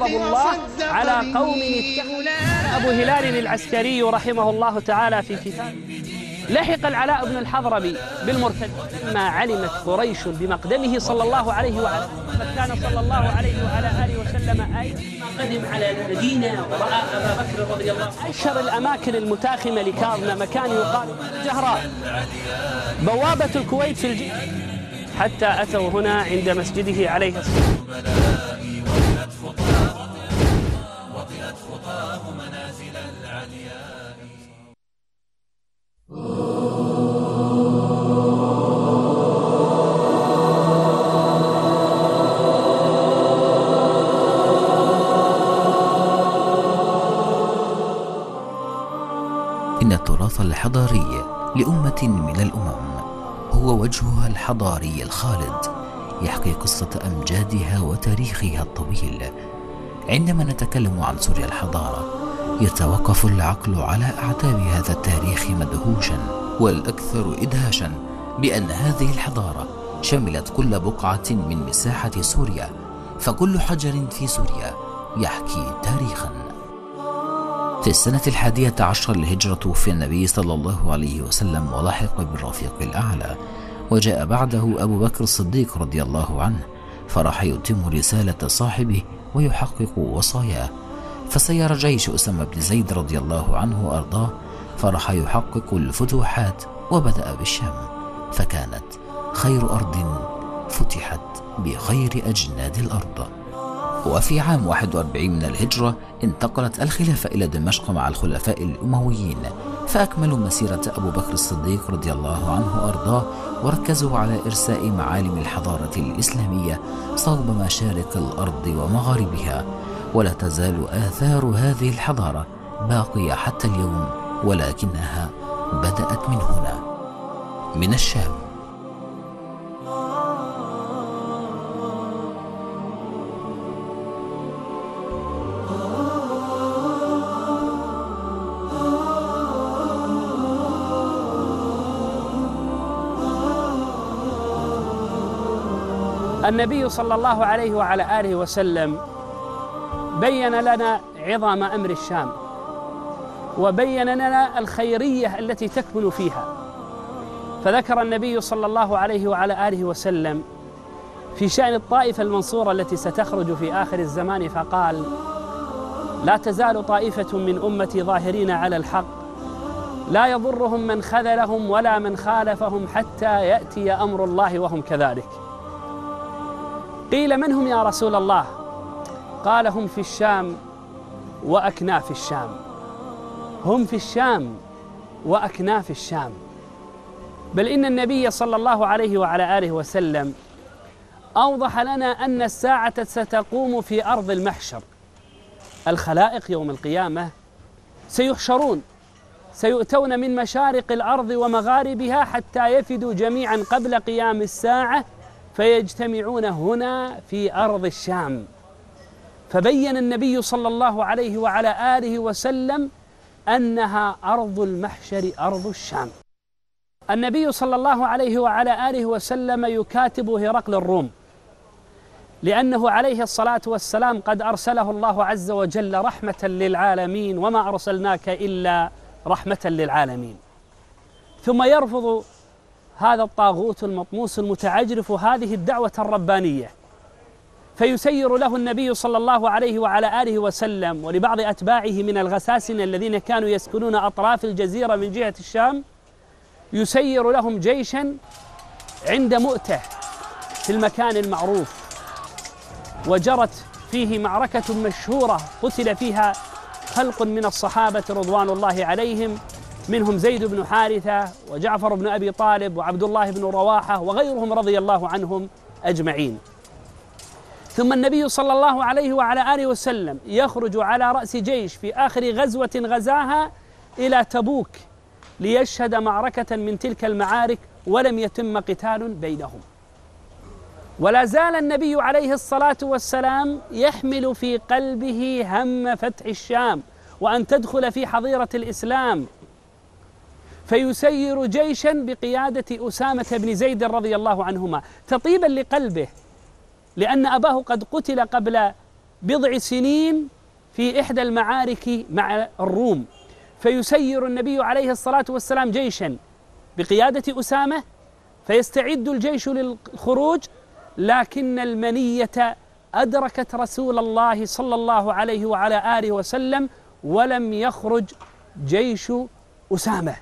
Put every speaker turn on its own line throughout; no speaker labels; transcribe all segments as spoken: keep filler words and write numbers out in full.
غضب الله على قوم اتخذوا. أبو هلال العسكري رحمه الله تعالى في كتاب: لحق العلاء بن الحضرمي بالمرتد لما علمت قريش بمقدمه صلى الله عليه وعلى آله، كان صلى الله عليه وعلى آله وسلم أيضا قدم على المدينة ورأى أبا بكر رضي الله عنه. أشهر الأماكن المتاخمة لكاظمة مكان يقال جهراء، بوابة الكويت في الجهة، حتى أتوا هنا عند مسجده عليه الصلاة والسلام.
إن التراث الحضاري لأمة من الأمم هو وجهها الحضاري الخالد، يحكي قصة أمجادها وتاريخها الطويل. عندما نتكلم عن سوريا الحضارة يتوقف العقل على أعتاب هذا التاريخ مدهوشا، والأكثر إدهاشا بأن هذه الحضارة شملت كل بقعة من مساحة سوريا، فكل حجر في سوريا يحكي تاريخا. في السنة الحادية عشر للهجرة توفي النبي صلى الله عليه وسلم ولحق بالرفيق الأعلى، وجاء بعده أبو بكر الصديق رضي الله عنه، فراح يتم رسالة صاحبه ويحقق وصاياه. فسير جيش أسامة بن زيد رضي الله عنه وأرضاه، فراح يحقق الفتوحات وبدأ بالشام، فكانت خير أرض فتحت بخير أجناد الأرض. وفي عام واحد وأربعين من الهجرة انتقلت الخلافة إلى دمشق مع الخلفاء الأمويين، فأكملوا مسيرة أبو بكر الصديق رضي الله عنه وأرضاه، وركزوا على إرساء معالم الحضارة الإسلامية صوب مشارق الأرض ومغاربها. ولا تزال آثار هذه الحضارة باقية حتى اليوم، ولكنها بدأت من هنا، من الشام.
النبي صلى الله عليه وعلى آله وسلم بين لنا عظم أمر الشام، وبين لنا الخيرية التي تكمن فيها. فذكر النبي صلى الله عليه وعلى آله وسلم في شأن الطائفة المنصورة التي ستخرج في آخر الزمان، فقال: لا تزال طائفة من أمتي ظاهرين على الحق، لا يضرهم من خذلهم ولا من خالفهم حتى يأتي أمر الله وهم كذلك. قيل: من هم يا رسول الله؟ قال: هم في الشام وأكناف الشام. هم في الشام وأكناف الشام. بل إن النبي صلى الله عليه وعلى آله وسلم أوضح لنا أن الساعة ستقوم في أرض المحشر. الخلائق يوم القيامة سيحشرون، سيؤتون من مشارق الأرض ومغاربها حتى يفدوا جميعا قبل قيام الساعة، فيجتمعون هنا في أرض الشام. فبين النبي صلى الله عليه وعلى آله وسلم أنها أرض المحشر، أرض الشام. النبي صلى الله عليه وعلى آله وسلم يكاتب هرقل الروم، لأنه عليه الصلاة والسلام قد أرسله الله عز وجل رحمة للعالمين، وما أرسلناك إلا رحمة للعالمين. ثم يرفض هذا الطاغوت المطموس المتعجرف هذه الدعوة الربانية، فيسير له النبي صلى الله عليه وعلى آله وسلم ولبعض أتباعه من الغساسنة الذين كانوا يسكنون أطراف الجزيرة من جهة الشام، يسير لهم جيشا عند مؤتة في المكان المعروف، وجرت فيه معركة مشهورة قتل فيها خلق من الصحابة رضوان الله عليهم، منهم زيد بن حارثة وجعفر بن أبي طالب وعبد الله بن رواحة وغيرهم رضي الله عنهم أجمعين. ثم النبي صلى الله عليه وعلى آله وسلم يخرج على رأس جيش في آخر غزوة غزاها إلى تبوك ليشهد معركة من تلك المعارك، ولم يتم قتال بينهم. ولا زال النبي عليه الصلاة والسلام يحمل في قلبه هم فتح الشام وأن تدخل في حظيرة الإسلام، فيسير جيشا بقيادة أسامة بن زيد رضي الله عنهما تطيبا لقلبه، لأن أباه قد قتل قبل بضع سنين في إحدى المعارك مع الروم، فيسير النبي عليه الصلاة والسلام جيشا بقيادة أسامة، فيستعد الجيش للخروج، لكن المنية أدركت رسول الله صلى الله عليه وعلى آله وسلم ولم يخرج جيش أسامة.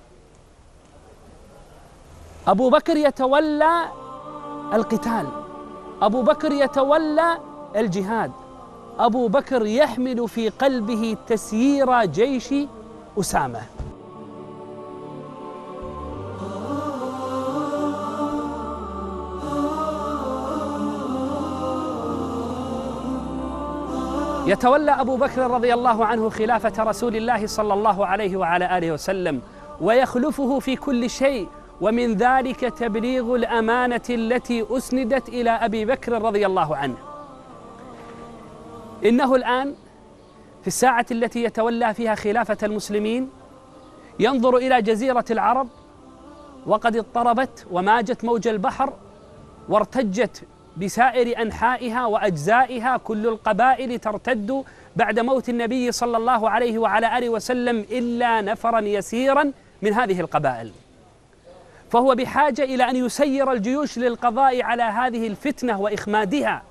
أبو بكر يتولى القتال، أبو بكر يتولى الجهاد، أبو بكر يحمل في قلبه تسيير جيش أسامة. يتولى أبو بكر رضي الله عنه خلافة رسول الله صلى الله عليه وعلى آله وسلم، ويخلفه في كل شيء، ومن ذلك تبليغ الأمانة التي أسندت إلى أبي بكر رضي الله عنه. إنه الآن في الساعة التي يتولى فيها خلافة المسلمين ينظر إلى جزيرة العرب، وقد اضطربت وماجت موج البحر وارتجت بسائر أنحائها وأجزائها، كل القبائل ترتد بعد موت النبي صلى الله عليه وعلى آله وسلم إلا نفرا يسيرا من هذه القبائل، فهو بحاجة إلى أن يسير الجيوش للقضاء على هذه الفتنة وإخمادها،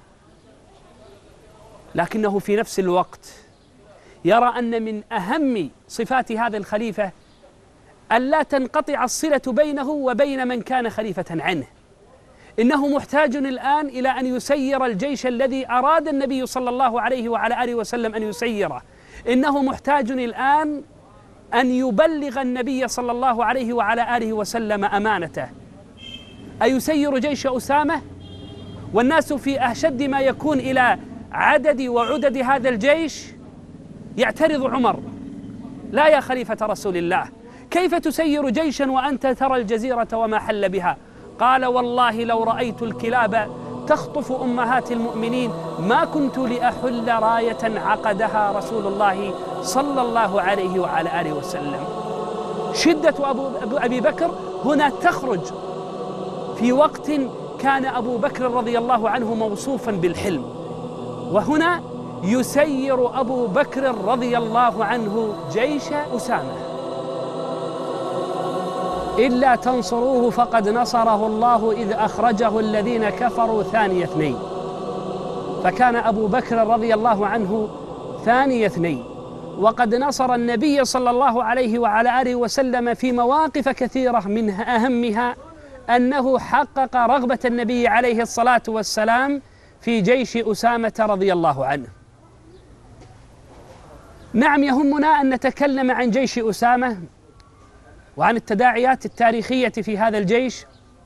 لكنه في نفس الوقت يرى أن من أهم صفات هذا الخليفة ألا تنقطع الصلة بينه وبين من كان خليفة عنه. إنه محتاج الآن إلى أن يسير الجيش الذي أراد النبي صلى الله عليه وعلى آله وسلم أن يسيره. إنه محتاج الآن أن يبلغ النبي صلى الله عليه وعلى آله وسلم أمانته. أيسير جيش أسامة والناس في أشد ما يكون إلى عدد وعدد هذا الجيش؟ يعترض عمر: لا يا خليفة رسول الله، كيف تسير جيشا وأنت ترى الجزيرة وما حل بها؟ قال: والله لو رأيت الكلاب تخطف أمهات المؤمنين ما كنت لأحل راية عقدها رسول الله صلى الله عليه وعلى آله وسلم. شدة أبو أبي بكر هنا تخرج في وقت كان أبو بكر رضي الله عنه موصوفا بالحلم، وهنا يسير أبو بكر رضي الله عنه جيش أسامة. إلا تنصروه فقد نصره الله إذ أخرجه الذين كفروا ثاني اثنين. فكان أبو بكر رضي الله عنه ثاني اثنين، وقد نصر النبي صلى الله عليه وعلى آله وسلم في مواقف كثيرة، من أهمها أنه حقق رغبة النبي عليه الصلاة والسلام في جيش أسامة رضي الله عنه. نعم، يهمنا أن نتكلم عن جيش أسامة وعن التداعيات التاريخية في هذا الجيش،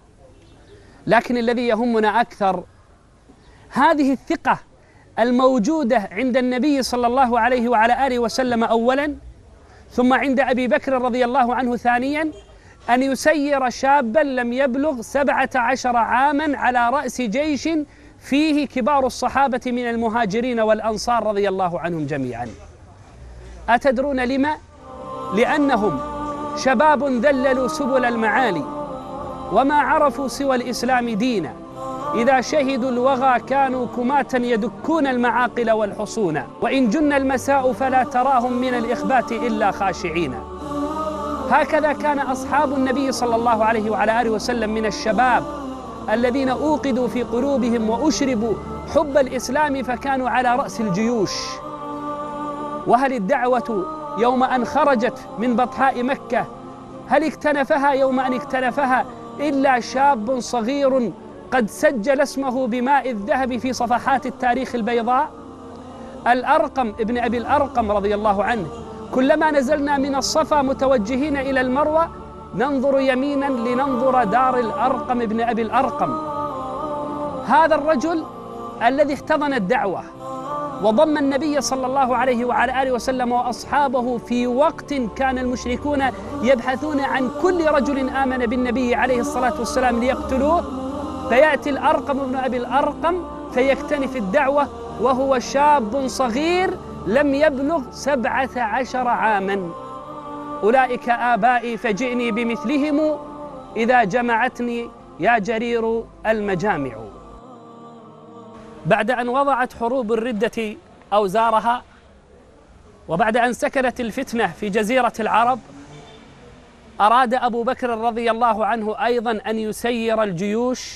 لكن الذي يهمنا أكثر هذه الثقة الموجودة عند النبي صلى الله عليه وعلى آله وسلم أولا، ثم عند أبي بكر رضي الله عنه ثانيا، أن يسير شابا لم يبلغ سبعة عشر عاما على رأس جيش فيه كبار الصحابة من المهاجرين والأنصار رضي الله عنهم جميعا. أتدرون لما؟ لأنهم شباب ذللوا سبل المعالي وما عرفوا سوى الإسلام دينا، إذا شهدوا الوغى كانوا كماة يدكون المعاقل والحصون، وإن جن المساء فلا تراهم من الإخبات إلا خاشعين. هكذا كان أصحاب النبي صلى الله عليه وعلى آله وسلم من الشباب الذين أوقدوا في قلوبهم وأشربوا حب الإسلام، فكانوا على رأس الجيوش. وهل الدعوة يوم أن خرجت من بطحاء مكة هل اكتنفها يوم أن اكتنفها إلا شاب صغير قد سجل اسمه بماء الذهب في صفحات التاريخ البيضاء؟ الأرقم ابن أبي الأرقم رضي الله عنه: كلما نزلنا من الصفا متوجهين إلى المروة ننظر يمينا لننظر دار الأرقم ابن أبي الأرقم. هذا الرجل الذي احتضن الدعوة وضم النبي صلى الله عليه وعلى آله وسلم وأصحابه في وقت كان المشركون يبحثون عن كل رجل آمن بالنبي عليه الصلاة والسلام ليقتلوه، فيأتي الأرقم ابن أبي الأرقم فيكتنف الدعوة وهو شاب صغير لم يبلغ سبعة عشر عاما. أولئك آبائي فجئني بمثلهم إذا جمعتني يا جرير المجامع. بعد أن وضعت حروب الردة أو زارها. وبعد أن سكنت الفتنة في جزيرة العرب أراد أبو بكر رضي الله عنه أيضا أن يسير الجيوش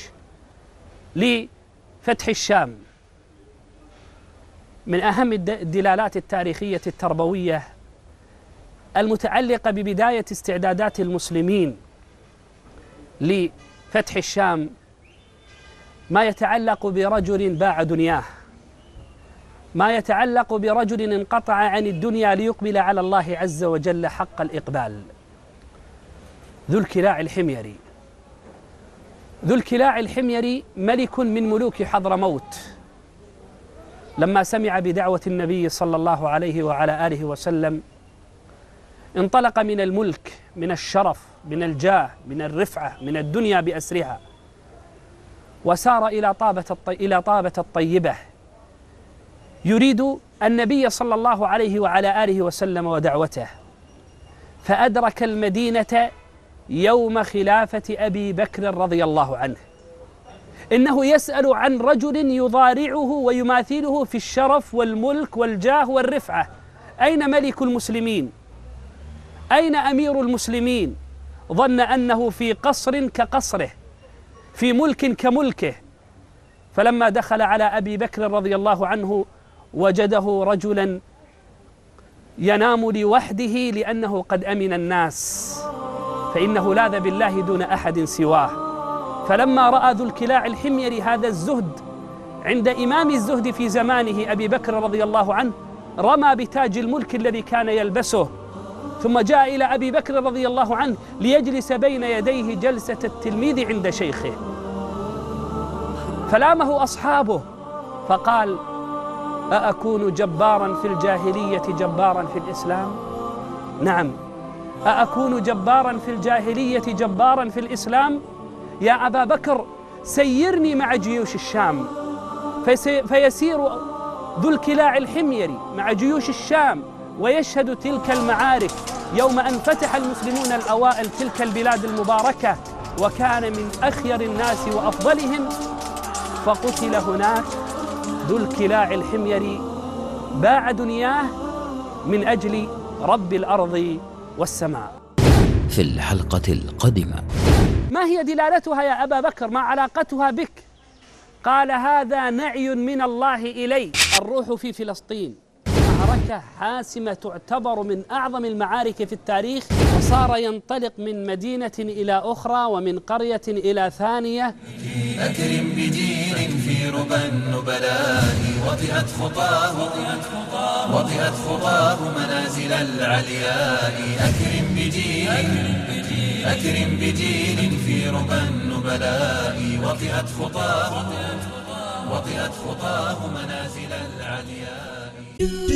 لفتح الشام. من أهم الدلالات التاريخية التربوية المتعلقة ببداية استعدادات المسلمين لفتح الشام ما يتعلق برجل باع دنياه، ما يتعلق برجل انقطع عن الدنيا ليقبل على الله عز وجل حق الإقبال. ذو الكلاع الحميري. ذو الكلاع الحميري ملك من ملوك حضرموت، لما سمع بدعوة النبي صلى الله عليه وعلى آله وسلم انطلق من الملك، من الشرف، من الجاه، من الرفعة، من الدنيا بأسرها، وسار إلى طابة الطي... إلى طابة الطيبة يريد النبي صلى الله عليه وعلى آله وسلم ودعوته، فأدرك المدينة يوم خلافة أبي بكر رضي الله عنه. إنه يسأل عن رجل يضارعه ويماثله في الشرف والملك والجاه والرفعة. أين ملك المسلمين؟ أين أمير المسلمين؟ ظن أنه في قصر كقصره، في ملك كملكه. فلما دخل على أبي بكر رضي الله عنه وجده رجلا ينام لوحده لأنه قد أمن الناس، فإنه لاذ بالله دون أحد سواه. فلما رأى ذو الكلاع الحميري هذا الزهد عند إمام الزهد في زمانه أبي بكر رضي الله عنه، رمى بتاج الملك الذي كان يلبسه، ثم جاء إلى أبي بكر رضي الله عنه ليجلس بين يديه جلسة التلميذ عند شيخه. فلامه أصحابه فقال: أأكون جبارا في الجاهلية جبارا في الإسلام؟ نعم، أأكون جبارا في الجاهلية جبارا في الإسلام؟ يا أبا بكر سيرني مع جيوش الشام. فيسير ذو الكلاع الحميري مع جيوش الشام ويشهد تلك المعارك يوم أن فتح المسلمون الأوائل تلك البلاد المباركة، وكان من أخير الناس وأفضلهم. فقتل هناك ذو الكلاع الحميري، باع دنياه من أجل رب الأرض والسماء.
في الحلقة القادمة:
ما هي دلالتها يا أبا بكر؟ ما علاقتها بك؟ قال: هذا نعي من الله إلي. الروح في فلسطين معركة حاسمة تعتبر من أعظم المعارك في التاريخ، وصار ينطلق من مدينة إلى أخرى ومن قرية إلى ثانية.
أكرم بجيل في ربى النبلاء وطئت خطاه وطئت خطاه منازل العلياء. أكرم بجيل أكرم بجيل في ربى النبلاء وطئت خطاه وطئت خطاه منازل العلياء.